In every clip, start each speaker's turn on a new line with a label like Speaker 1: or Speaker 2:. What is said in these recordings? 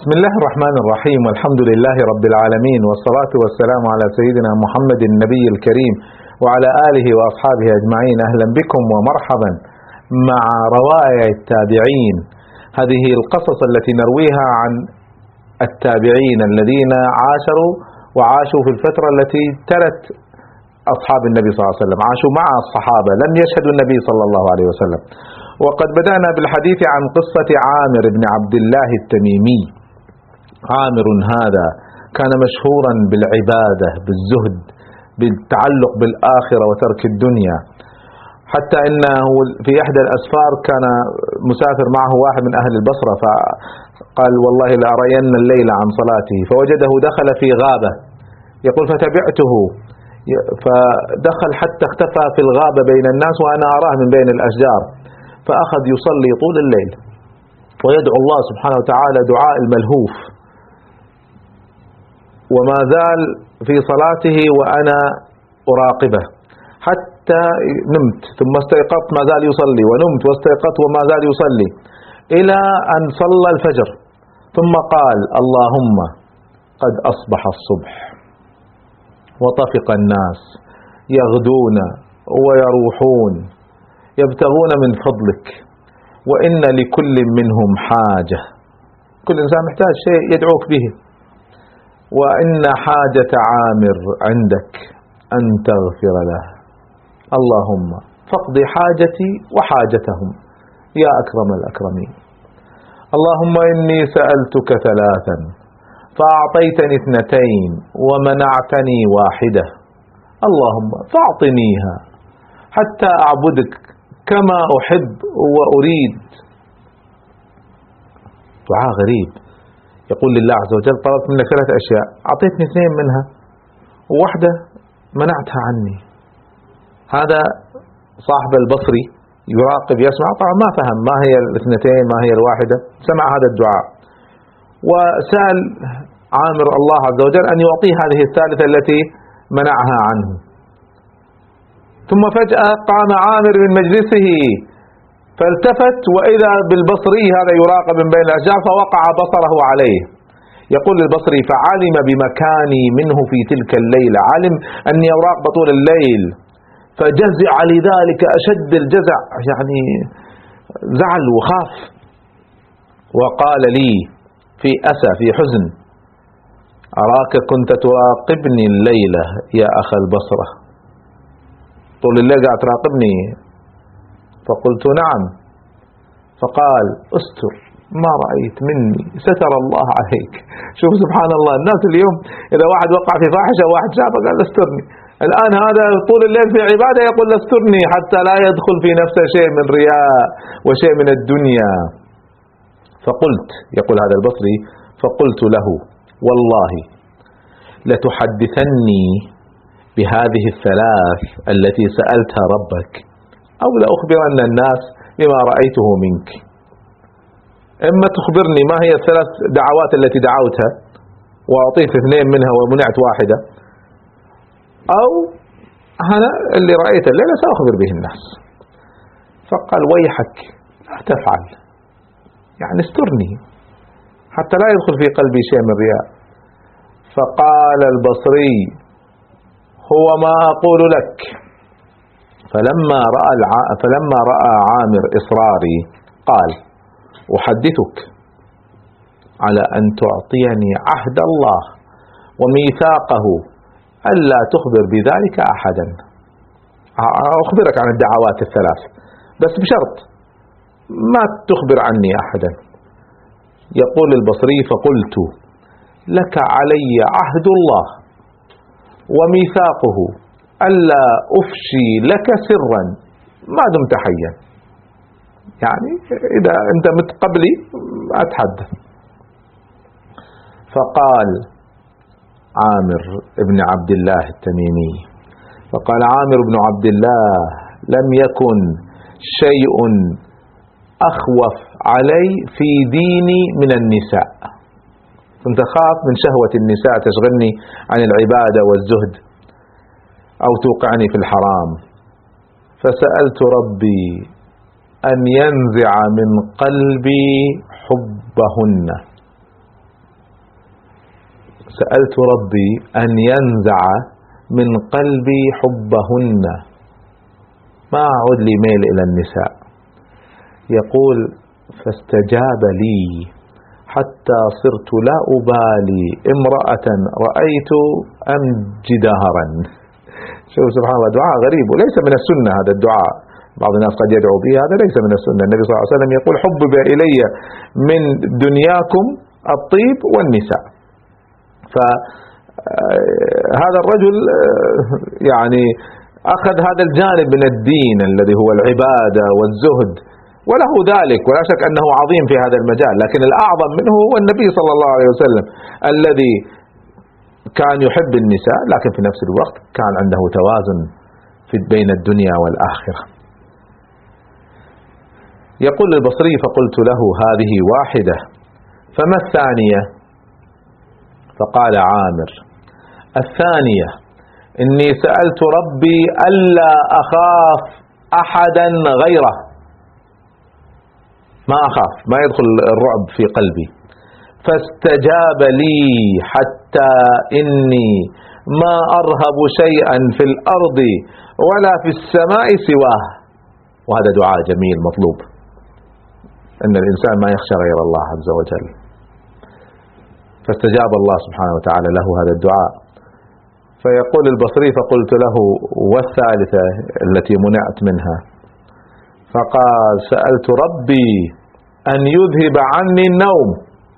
Speaker 1: بسم الله الرحمن الرحيم، والحمد لله رب العالمين، والصلاة والسلام على سيدنا محمد النبي الكريم وعلى آله وأصحابه أجمعين. أهلا بكم ومرحبا مع روائع التابعين، هذه القصص التي نرويها عن التابعين الذين عاشوا في الفترة التي تلت أصحاب النبي صلى الله عليه وسلم، عاشوا مع الصحابة، لم يشهدوا النبي صلى الله عليه وسلم. وقد بدأنا بالحديث عن قصة عامر بن عبد الله التميمي. عامر هذا كان مشهورا بالعبادة، بالزهد، بالتعلق بالآخرة وترك الدنيا، حتى إنه في إحدى الأسفار كان مسافر معه واحد من أهل البصرة، فقال والله لأرين الليل عن صلاته، فوجده دخل في غابة، يقول فتبعته فدخل حتى اختفى في الغابة بين الناس وأنا أراه من بين الأشجار، فأخذ يصلي طول الليل ويدعو الله سبحانه وتعالى دعاء الملهوف، وما زال في صلاته وأنا أراقبه حتى نمت، ثم استيقظت ما زال يصلي، ونمت واستيقظت وما زال يصلي، إلى أن صلى الفجر، ثم قال اللهم قد أصبح الصبح وطفق الناس يغدون ويروحون يبتغون من فضلك، وإن لكل منهم حاجة، كل إنسان محتاج شيء يدعوك به، وإن حاجة عامر عندك أن تغفر له، اللهم فاقض حاجتي وحاجتهم يا أكرم الأكرمين. اللهم إني سألتك ثلاثا فأعطيتني اثنتين ومنعتني واحدة، اللهم فاعطنيها حتى أعبدك كما أحب وأريد. دعاء غريب، يقول لله عز وجل طلبت منك ثلاث أشياء، أعطيتني اثنين منها وواحدة منعتها عني. هذا صاحب البصري يراقب يسمع، طبعا ما فهم ما هي الاثنتين ما هي الواحدة، سمع هذا الدعاء وسأل عامر الله عز وجل أن يعطيه هذه الثالثة التي منعها عنه. ثم فجأة قام عامر من مجلسه فالتفت وإذا بالبصري هذا يراقب من بين الأشجار، فوقع بصره عليه. يقول البصري فعلم بمكاني منه في تلك الليلة، علم أني أراقب طول الليل، فجزع لذلك أشد الجزع، يعني زعل وخاف، وقال لي في أسى في حزن أراك كنت تراقبني الليلة يا أخ البصرة، طول الليل قاعد تراقبني؟ فقلت نعم. فقال استر ما رأيت مني ستر الله عليك. شوف سبحان الله، الناس اليوم إذا واحد وقع في فاحشة واحد شافه قال استرني، الآن هذا طول الليل في عبادة يقول استرني حتى لا يدخل في نفسه شيء من رياء وشيء من الدنيا. فقلت، يقول هذا البصري، فقلت له والله لتحدثني بهذه الثلاث التي سألتها ربك، أو لأخبرن الناس بما رأيته منك. إما تخبرني ما هي الثلاث دعوات التي دعوتها وأعطيت اثنين منها ومنعت واحدة، أو أنا اللي رأيت الليلة سأخبر به الناس. فقال ويحك لا تفعل، يعني استرني حتى لا يدخل في قلبي شيء من رياء. فقال البصري هو ما أقول لك. فلما رأى عامر إصراري قال أحدثك على أن تعطيني عهد الله وميثاقه ألا تخبر بذلك أحدا، أخبرك عن الدعوات الثلاث بس بشرط ما تخبر عني أحدا. يقول البصري فقلت لك علي عهد الله وميثاقه ألا أفشي لك سرا ما دمت حيا، يعني إذا أنت مت قبلي أتحدث. فقال عامر بن عبد الله التميمي، فقال عامر بن عبد الله لم يكن شيء أخوف علي في ديني من النساء، كنت أخاف من شهوة النساء تشغلني عن العبادة والزهد أو توقعني في الحرام، فسألت ربي أن ينزع من قلبي حبهن سألت ربي أن ينزع من قلبي حبهن، ما أعود لي ميل إلى النساء. يقول فاستجاب لي حتى صرت لا أبالي امرأة رأيت أم جدهرا. شوف سبحان الله، دعاء غريب وليس من السنة هذا الدعاء، بعض الناس قد يدعو به، هذا ليس من السنة. النبي صلى الله عليه وسلم يقول حبب إلي من دنياكم الطيب والنساء. فهذا الرجل يعني أخذ هذا الجانب من الدين الذي هو العبادة والزهد، وله ذلك ولا شك أنه عظيم في هذا المجال، لكن الأعظم منه هو النبي صلى الله عليه وسلم الذي كان يحب النساء، لكن في نفس الوقت كان عنده توازن بين الدنيا والآخرة. يقول البصري فقلت له هذه واحدة فما الثانية؟ فقال عامر الثانية إني سألت ربي ألا أخاف أحدا غيره، ما أخاف، ما يدخل الرعب في قلبي، فاستجاب لي حتى إني ما أرهب شيئا في الأرض ولا في السماء سواه. وهذا دعاء جميل مطلوب، أن الإنسان ما يخشى غير الله عز وجل. فاستجاب الله سبحانه وتعالى له هذا الدعاء. فيقول البصري فقلت له والثالثة التي منعت منها؟ فقال سألت ربي أن يذهب عني النوم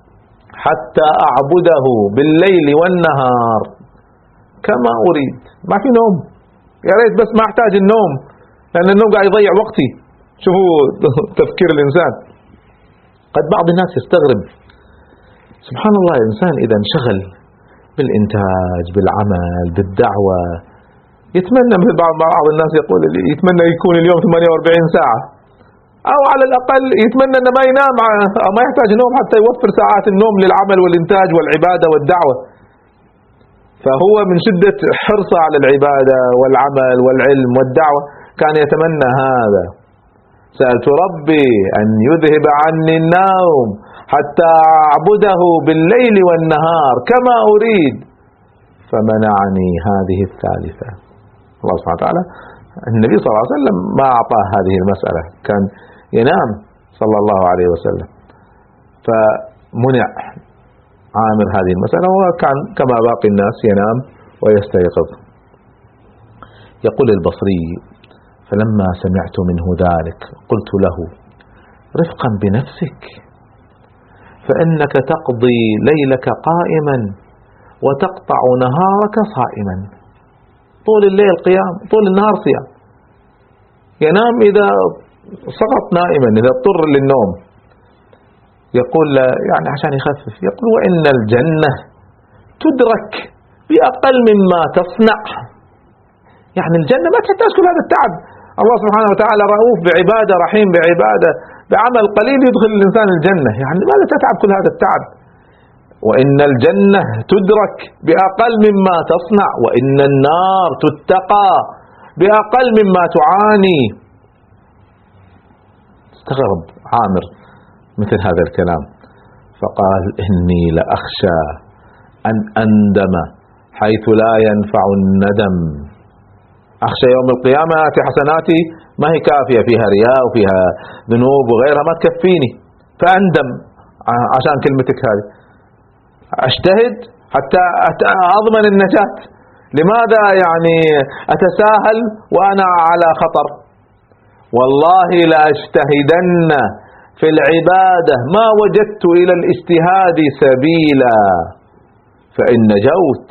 Speaker 1: حتى أعبده بالليل والنهار كما أريد. ما في نوم، يا ريت بس ما أحتاج النوم، لأن النوم قاعد يضيع وقتي. شوفوا تفكير الإنسان. قد بعض الناس يستغرب، سبحان الله، الإنسان إذا انشغل بالإنتاج بالعمل بالدعوة يتمنى، مثل بعض الناس يقول يتمنى يكون اليوم 48 ساعة، أو على الأقل يتمنى أنه ما ينام، ما يحتاج نوم حتى يوفر ساعات النوم للعمل والإنتاج والعبادة والدعوة. فهو من شدة حرصه على العبادة والعمل والعلم والدعوة كان يتمنى هذا. سألت ربي أن يذهب عني النوم حتى أعبده بالليل والنهار كما أريد، فمنعني هذه الثالثة. الله سبحانه وتعالى، النبي صلى الله عليه وسلم ما أعطاه هذه المسألة، كان ينام صلى الله عليه وسلم، فمنع عامر هذه المسألة، وكان كما باقي الناس ينام ويستيقظ. يقول البصري فلما سمعت منه ذلك قلت له رفقا بنفسك، فإنك تقضي ليلك قائما وتقطع نهارك صائما. طول الليل قيام، طول النهار صيام. ينام إذا سقط نائما، إذا اضطر للنوم. يقول يعني عشان يخفف، يقول وإن الجنة تدرك بأقل مما تصنع. يعني الجنة ما تحتاج كل هذا التعب. الله سبحانه وتعالى رؤوف بعبادة، رحيم بعبادة، بعمل قليل يدخل الإنسان الجنة. يعني لماذا تتعب كل هذا التعب؟ وإن الجنة تدرك بأقل مما تصنع، وإن النار تتقى بأقل مما تعاني. استغرب عامر مثل هذا الكلام، فقال إني لأخشى أن أندم حيث لا ينفع الندم. أخشى يوم القيامة آتي حسناتي ما هي كافية، فيها رياء وفيها ذنوب وغيرها ما تكفيني، فأندم عشان كلمتك هذه. أجتهد حتى أضمن النجاة. لماذا يعني أتساهل وأنا على خطر؟ والله لأجتهدن في العبادة ما وجدت إلى الاجتهاد سبيلا، فإن نجوت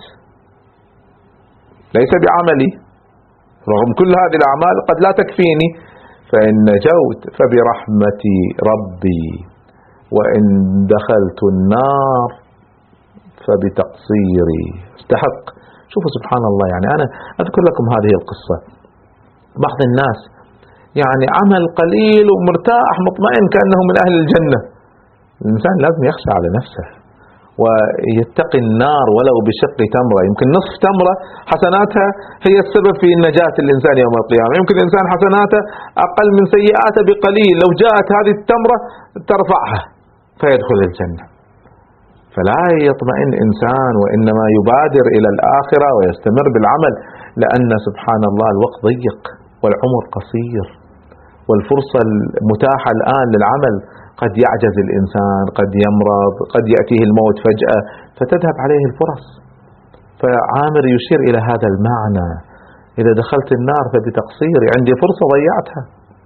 Speaker 1: ليس بعملي، رغم كل هذه الأعمال قد لا تكفيني، فإن نجوت فبرحمة ربي، وإن دخلت النار فبتقصيري. استحق. شوفوا سبحان الله، يعني أنا أذكر لكم هذه القصة. بعض الناس يعني عمل قليل ومرتاح مطمئن كأنه من أهل الجنة. الإنسان لازم يخشى على نفسه ويتقي النار ولو بشق تمرة. يمكن نصف تمرة حسناتها هي السبب في نجاة الإنسان يوم القيامة. يمكن الإنسان حسناته أقل من سيئاته بقليل، لو جاءت هذه التمرة ترفعها فيدخل الجنة. فلا يطمئن إنسان، وإنما يبادر إلى الآخرة ويستمر بالعمل، لأن سبحان الله الوقت ضيق والعمر قصير، والفرصة المتاحة الآن للعمل قد يعجز الإنسان، قد يمرض، قد يأتيه الموت فجأة فتذهب عليه الفرص. فعامر يشير إلى هذا المعنى: إذا دخلت النار فبتقصيري، عندي فرصة ضيعتها.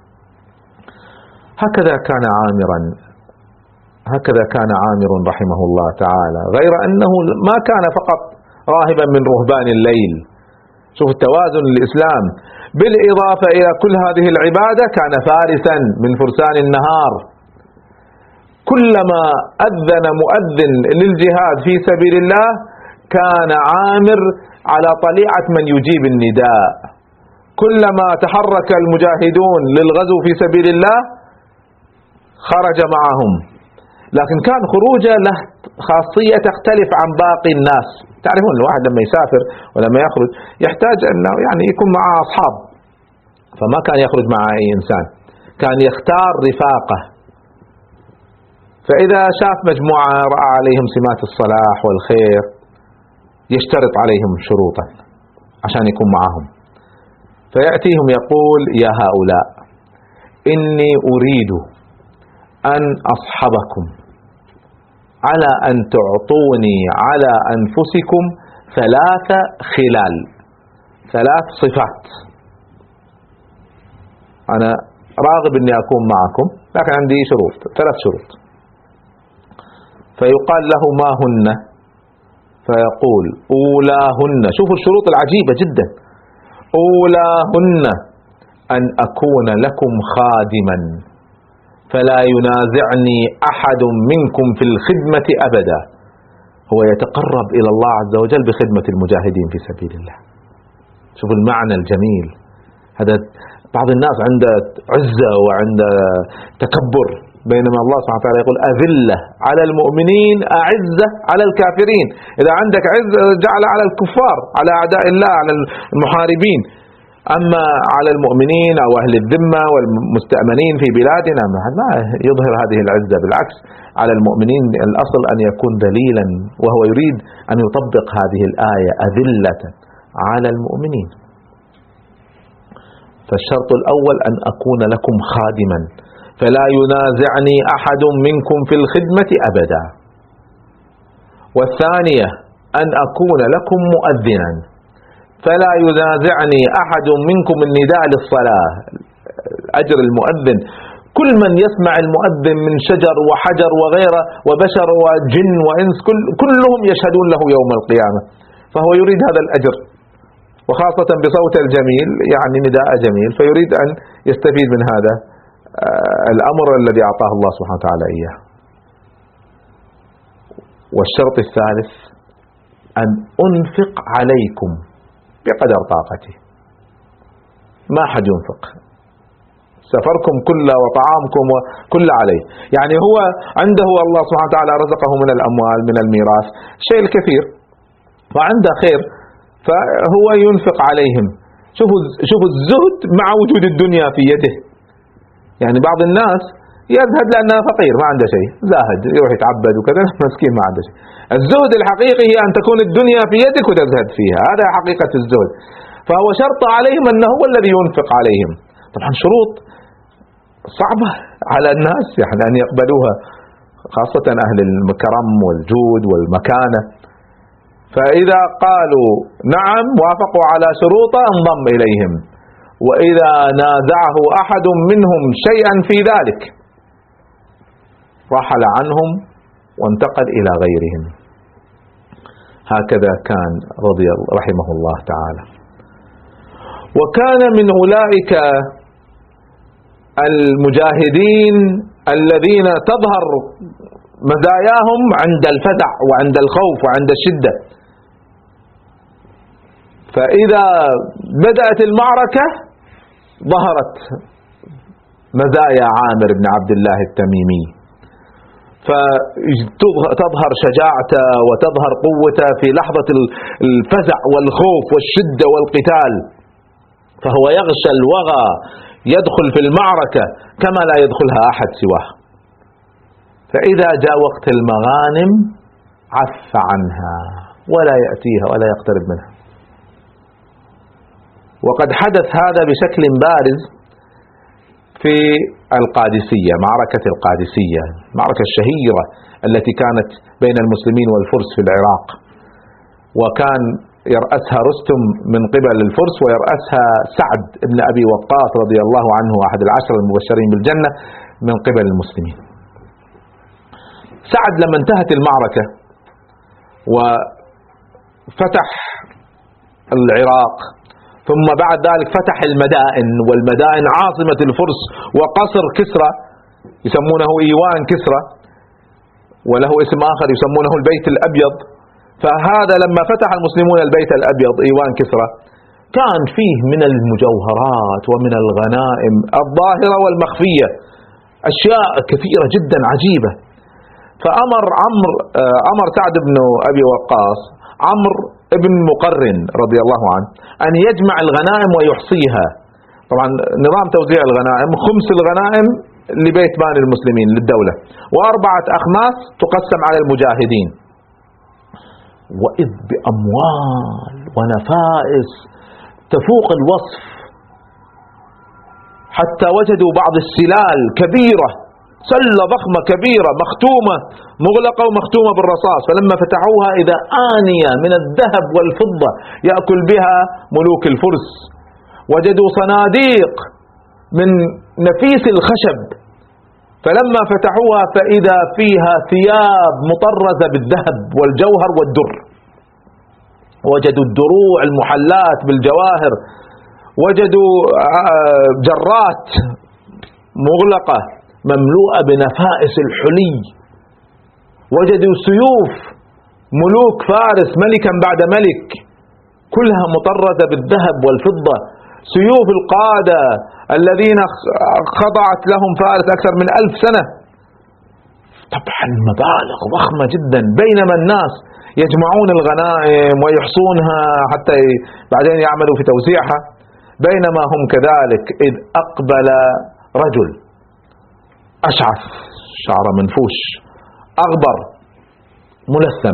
Speaker 1: هكذا كان عامر رحمه الله تعالى، غير أنه ما كان فقط راهبا من رهبان الليل. شوف التوازن الإسلام، بالإضافة إلى كل هذه العبادة كان فارسا من فرسان النهار. كلما أذن مؤذن للجهاد في سبيل الله كان عامر على طليعة من يجيب النداء. كلما تحرك المجاهدون للغزو في سبيل الله خرج معهم، لكن كان خروجه له خاصية تختلف عن باقي الناس. تعرفون الواحد لما يسافر ولما يخرج يحتاج أنه يعني يكون معه أصحاب، فما كان يخرج مع أي إنسان، كان يختار رفاقه. فإذا شاف مجموعة رأى عليهم سمات الصلاح والخير يشترط عليهم شروطا عشان يكون معهم، فيأتيهم يقول: يا هؤلاء إني أريد أن أصحبكم على أن تعطوني على أنفسكم 3 خلال، 3 صفات. أنا راغب أني أكون معكم، لكن عندي شروط، 3 شروط. فيقال له: ما هن؟ فيقول: أولاهن، شوفوا الشروط العجيبة جدا، أولاهن أن أكون لكم خادما فلا ينازعني أحد منكم في الخدمة أبدا. هو يتقرب إلى الله عز وجل بخدمة المجاهدين في سبيل الله. شوف المعنى الجميل هذا. بعض الناس عنده عزة وعنده تكبر، بينما الله سبحانه وتعالى يقول: أذلة على المؤمنين أعزة على الكافرين. إذا عندك عزة جعل على الكفار، على أعداء الله، على المحاربين. أما على المؤمنين أو أهل الذمة والمستأمنين في بلادنا ما يظهر هذه العزة، بالعكس على المؤمنين الأصل أن يكون ذليلا، وهو يريد أن يطبق هذه الآية: أذلة على المؤمنين. فالشرط الأول أن أكون لكم خادما فلا ينازعني أحد منكم في الخدمة أبدا. والثانية أن أكون لكم مؤذنا فلا ينازعني أحد منكم النداء للصلاة. أجر المؤذن، كل من يسمع المؤذن من شجر وحجر وغيره وبشر وجن وإنس كلهم يشهدون له يوم القيامة، فهو يريد هذا الأجر، وخاصة بصوت الجميل، يعني نداء جميل، فيريد أن يستفيد من هذا الأمر الذي أعطاه الله سبحانه وتعالى إياه. والشرط الثالث أن أنفق عليكم بقدر طاقتي. ما حد ينفق، سفركم كله وطعامكم وكله عليه. يعني هو عنده الله سبحانه وتعالى رزقه من الأموال من الميراث شيء الكثير، وعنده خير، فهو ينفق عليهم. شوفوا الزهد مع وجود الدنيا في يده. يعني بعض الناس يزهد لأنه فقير ما عنده شيء، زاهد يروح يتعبد وكذا، مسكين ما عنده شيء. الزهد الحقيقي هي أن تكون الدنيا في يدك وتزهد فيها، هذا حقيقة الزهد. فهو شرط عليهم أنه هو الذي ينفق عليهم. طبعا شروط صعبة على الناس يعني أن يقبلوها، خاصة أهل الكرم والجود والمكانة. فإذا قالوا نعم وافقوا على شروطه انضم إليهم، وإذا نازعه أحد منهم شيئا في ذلك رحل عنهم وانتقل إلى غيرهم. هكذا كان رحمه الله تعالى. وكان من أولئك المجاهدين الذين تظهر مزاياهم عند الفزع وعند الخوف وعند الشدة. فإذا بدأت المعركة ظهرت مزايا عامر بن عبد الله التميمي، فتظهر شجاعته وتظهر قوته في لحظة الفزع والخوف والشدة والقتال، فهو يغشى الوغى، يدخل في المعركة كما لا يدخلها أحد سواه. فإذا جاء وقت المغانم عف عنها ولا يأتيها ولا يقترب منها. وقد حدث هذا بشكل بارز في القادسية، معركة القادسية، المعركة الشهيرة التي كانت بين المسلمين والفرس في العراق، وكان يرأسها رستم من قبل الفرس ويرأسها سعد بن أبي وقاص رضي الله عنه أحد العشر المبشرين بالجنة من قبل المسلمين. سعد لما انتهت المعركة وفتح العراق، ثم بعد ذلك فتح المدائن، والمدائن عاصمة الفرس وقصر كسرى يسمونه إيوان كسرى، وله اسم آخر يسمونه البيت الأبيض. فهذا لما فتح المسلمون البيت الأبيض إيوان كسرى كان فيه من المجوهرات ومن الغنائم الظاهرة والمخفية أشياء كثيرة جدا عجيبة. فأمر أمر سعد بن أبي وقاص عمرو بن مقرن رضي الله عنه أن يجمع الغنائم ويحصيها. طبعا نظام توزيع الغنائم، خمس الغنائم لبيت مال المسلمين للدولة، و4 أخماس تقسم على المجاهدين. وإذ بأموال ونفائس تفوق الوصف، حتى وجدوا بعض السلال كبيرة، سلة ضخمة كبيرة مختومة مغلقة ومختومة بالرصاص، فلما فتحوها إذا آنية من الذهب والفضة يأكل بها ملوك الفرس. وجدوا صناديق من نفيس الخشب، فلما فتحوها فإذا فيها ثياب مطرزة بالذهب والجوهر والدر. وجدوا الدروع المحلات بالجواهر، وجدوا جرات مغلقة مملوءة بنفائس الحلي، وجدوا سيوف ملوك فارس ملكا بعد ملك كلها مطرزة بالذهب والفضة، سيوف القادة الذين خضعت لهم فارس أكثر من 1000 سنة. طبعا مبالغ ضخمة جدا، بينما الناس يجمعون الغنائم ويحصونها حتى بعدين يعملوا في توزيعها، بينما هم كذلك إذ أقبل رجل أشعث شعر منفوش أغبر ملثم،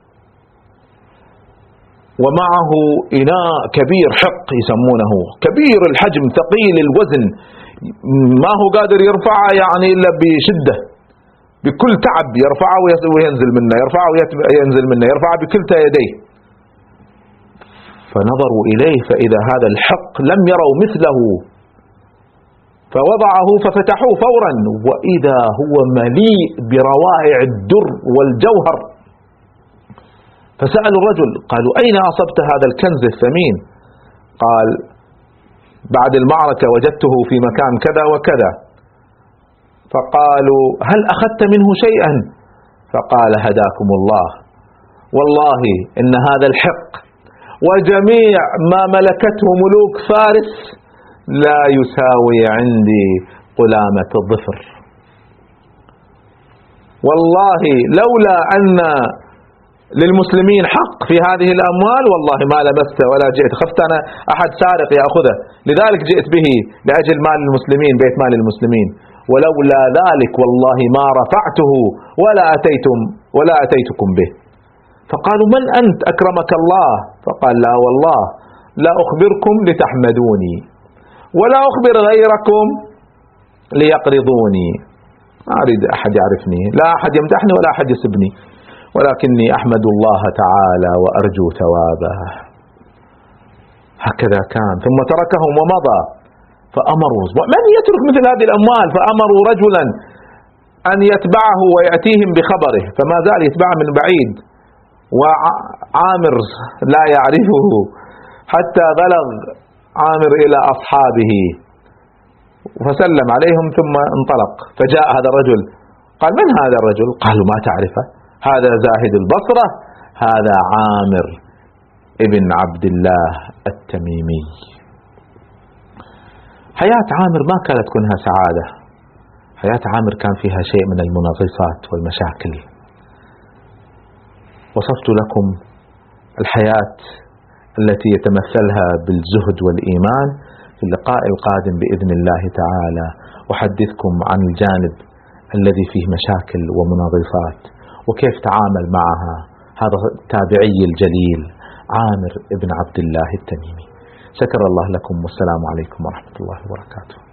Speaker 1: ومعه إناء كبير حق يسمونه، كبير الحجم ثقيل الوزن، ما هو قادر يرفعه يعني إلا بشدة، بكل تعب يرفعه وينزل منه، يرفعه وينزل منه، يرفعه بكلتا يديه. فنظروا إليه فإذا هذا الحق لم يروا مثله، فوضعه ففتحوه فورا، وإذا هو مليء بروائع الدر والجوهر. فسألوا الرجل قالوا أين أصبت هذا الكنز الثمين؟ قال بعد المعركة وجدته في مكان كذا وكذا. فقالوا هل أخذت منه شيئا؟ فقال هداكم الله، والله إن هذا الحق وجميع ما ملكته ملوك فارس لا يساوي عندي قلامة الظفر. والله لولا أن للمسلمين حق في هذه الأموال والله ما لبست ولا جئت، خفت أنا أحد سارق يأخذه، لذلك جئت به لأجل مال المسلمين، بيت مال المسلمين، ولولا ذلك والله ما رفعته ولا أتيتكم به. فقالوا من أنت أكرمك الله؟ فقال لا والله لا أخبركم لتحمدوني ولا أخبر غيركم ليقرضوني، ما أريد أحد يعرفني، لا أحد يمدحني ولا أحد يسبني، ولكني أحمد الله تعالى وأرجو ثوابه. هكذا كان. ثم تركهم ومضى. فأمروا من يترك مثل هذه الأموال؟ فأمروا رجلا أن يتبعه ويأتيهم بخبره، فما زال يتبعه من بعيد وعامر لا يعرفه، حتى بلغ عامر إلى أصحابه فسلم عليهم ثم انطلق. فجاء هذا الرجل قال من هذا الرجل؟ قالوا ما تعرفه، هذا زاهد البصرة، هذا عامر ابن عبد الله التميمي. حياة عامر ما كانت كلها سعادة، حياة عامر كان فيها شيء من المنغصات والمشاكل. وصفت لكم الحياة التي يتمثلها بالزهد والإيمان. في اللقاء القادم بإذن الله تعالى أحدثكم عن الجانب الذي فيه مشاكل ومنغصات، وكيف تعامل معها هذا التابعي الجليل عامر بن عبد الله التميمي. شكر الله لكم، والسلام عليكم ورحمة الله وبركاته.